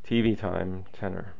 TV time, tenor.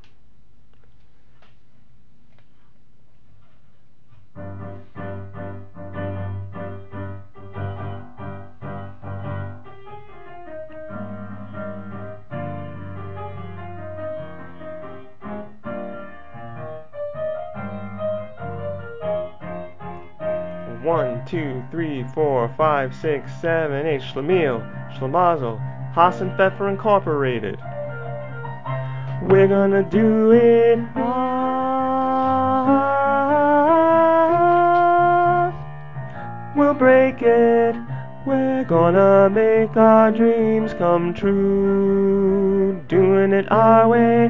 One, two, three, four, five, six, seven, eight. Schlemiel, Schlemazel, Haas and Pfeffer Incorporated. We're gonna do it hard. We'll break it. We're gonna make our dreams come true. Doing it our way.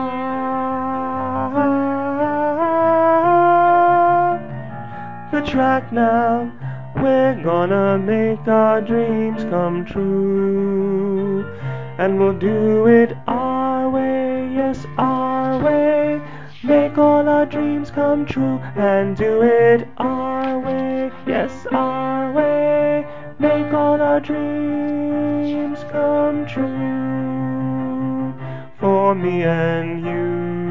The track now. We're gonna make our dreams come true. And we'll do it our way, yes, our way. Make all our dreams come true and do it our way, yes, our way. Make all our dreams come true for me and you.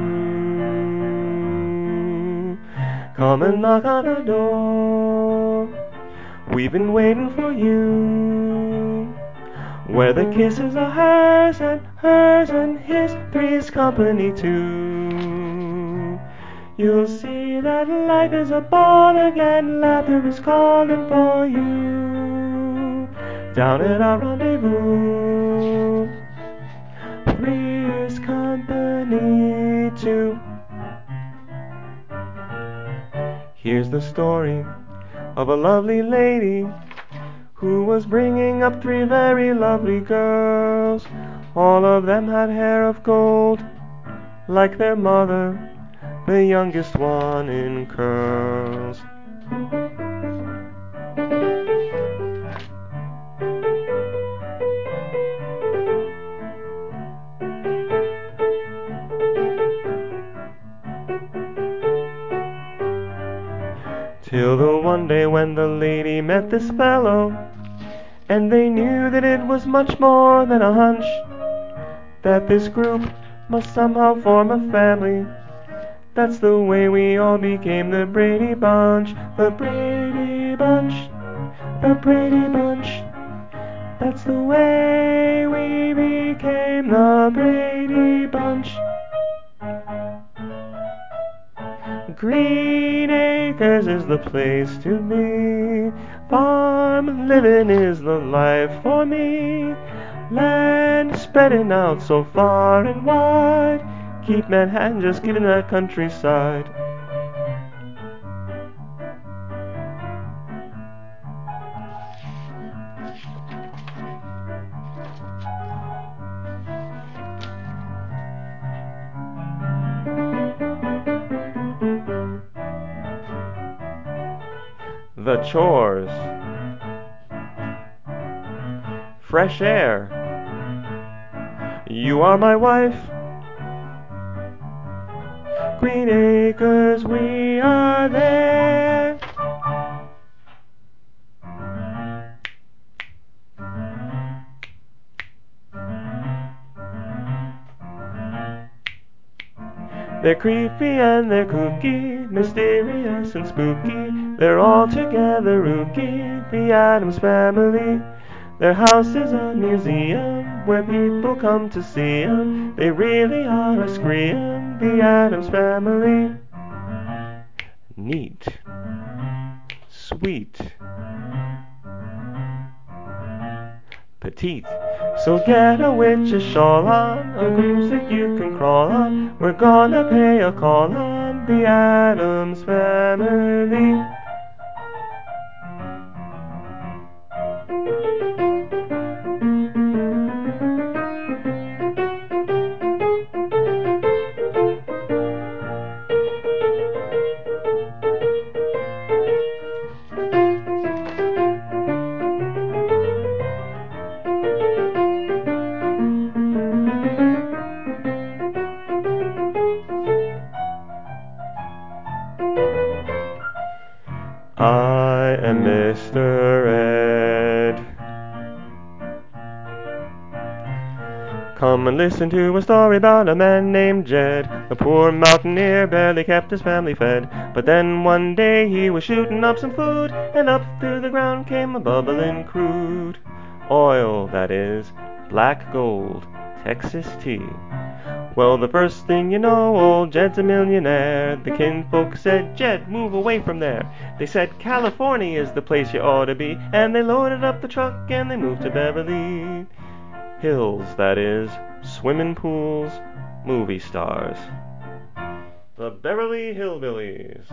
Come and knock on the door. We've been waiting for you. Where the kisses are hers and his, three's company too. You'll see that life is a ball again, laughter is calling for you. Down at our rendezvous, three's company too. Here's the story of a lovely lady who was bringing up three very lovely girls. All of them had hair of gold, like their mother, the youngest one in curls. Till the one day when the lady met this fellow, and they knew that it was much more than a hunch, that this group must somehow form a family. That's the way we all became the Brady Bunch, the Brady Bunch, the Brady Bunch. That's the way we became the Brady Bunch. Green Acres is the place to be. Farm living is the life for me. Land spreading out so far and wide. Keep Manhattan just getting that countryside. The chores. Fresh air. You are my wife. Green Acres, we are there. They're creepy and they're kooky, mysterious and spooky. They're all together rookie, the Addams Family. Their house is a museum where people come to see 'em. They really are a scream, the Addams Family. Neat, sweet, petite. So get a witch's shawl on, a broomstick you can crawl on. We're gonna pay a call on the Addams Family. and listen to a story about a man named Jed. The poor mountaineer barely kept his family fed. But then one day he was shooting up some food, and up through the ground came a bubbling crude oil, that is, black gold, Texas tea. Well, the first thing you know, old Jed's a millionaire. The kinfolk said, Jed, move away from there. They said, California is the place you ought to be. And they loaded up the truck and they moved to Beverly Hills, that is, swimming pools, movie stars. The Beverly Hillbillies.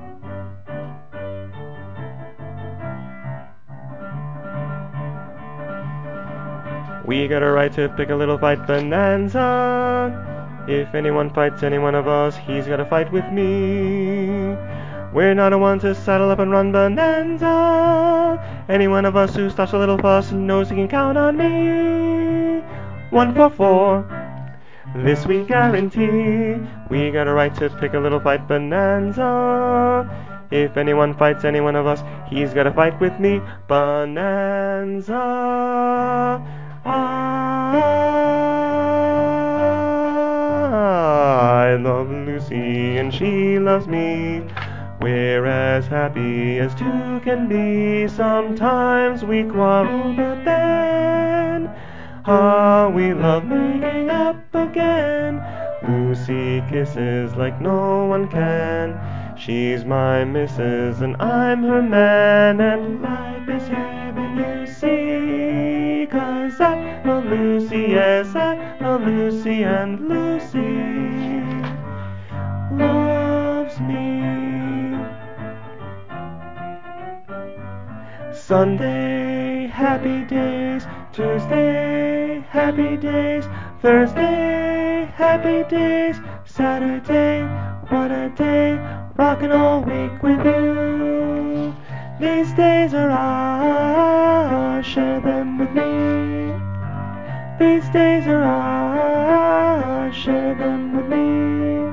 We got a right to pick a little fight bonanza. If anyone fights any one of us, he's got to fight with me. We're not a one to saddle up and run bonanza. Any one of us who starts a little fuss knows he can count on me. 1 for 4, this we guarantee. We got a right to pick a little fight bonanza. If anyone fights any one of us, he's got to fight with me. Bonanza. I love Lucy and she loves me. We're as happy as two can be. Sometimes we quarrel, but then we love making up again. Lucy kisses like no one can. She's my missus and I'm her man, and life is heaven, you see. 'Cause I love Lucy, yes, I love Lucy, and Lucy loves me. Sunday, happy days. Tuesday, happy days. Thursday, happy days. Saturday, what a day. Rockin' all week with you. These days are ours, share them with me. These days are ours, share them with me.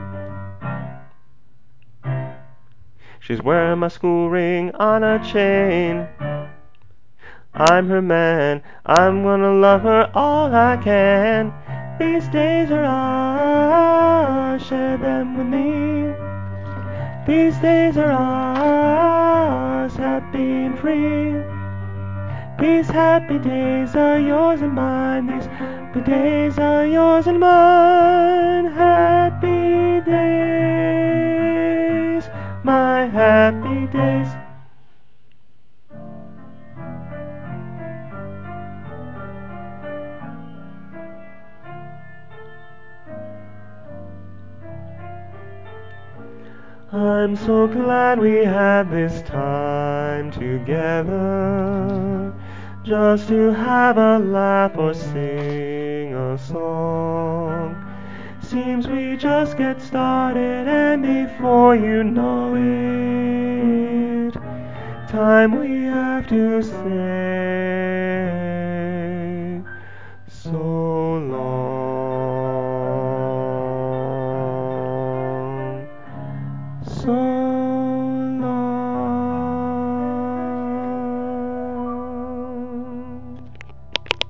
She's wearing my school ring on a chain. I'm her man, I'm gonna love her all I can. These days are ours, share them with me. These days are ours, happy and free. These happy days are yours and mine. These happy days are yours and mine. Happy days, my happy days. I'm so glad we had this time together, just to have a laugh or sing a song. Seems we just get started, and before you know it, time we have to say